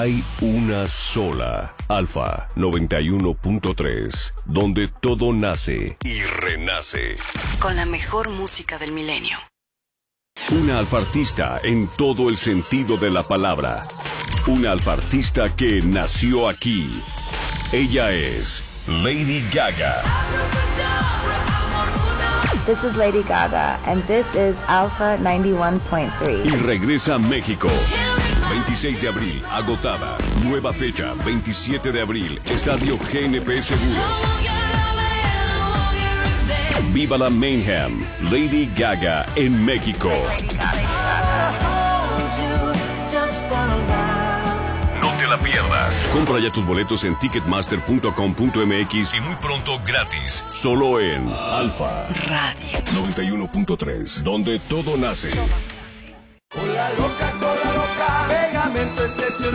Hay una sola, Alfa 91.3, donde todo nace y renace. Con la mejor música del milenio. Una alfartista en todo el sentido de la palabra. Una alfartista que nació aquí. Ella es Lady Gaga. This is Lady Gaga, and this is Alpha 91.3. Y regresa a México. 26 de abril, agotada. Nueva fecha, 27 de abril, Estadio GNP Seguros. Viva la Mayhem, Lady Gaga en México. No te la pierdas. Compra ya tus boletos en ticketmaster.com.mx y muy pronto gratis. Solo en Alfa Radio 91.3, donde todo nace